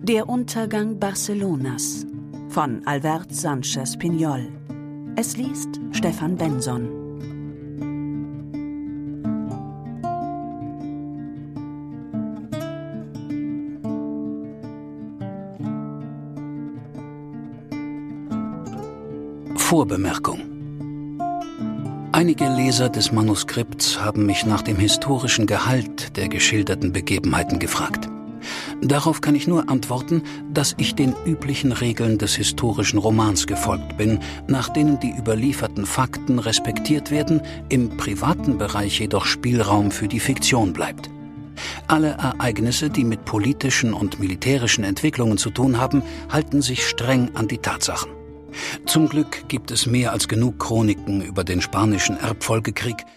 Der Untergang Barcelonas von Albert Sánchez Piñol. Es liest Stefan Benson. Vorbemerkung. Einige Leser des Manuskripts haben mich nach dem historischen Gehalt der geschilderten Begebenheiten gefragt. Darauf kann ich nur antworten, dass ich den üblichen Regeln des historischen Romans gefolgt bin, nach denen die überlieferten Fakten respektiert werden, im privaten Bereich jedoch Spielraum für die Fiktion bleibt. Alle Ereignisse, die mit politischen und militärischen Entwicklungen zu tun haben, halten sich streng an die Tatsachen. Zum Glück gibt es mehr als genug Chroniken über den Spanischen Erbfolgekrieg,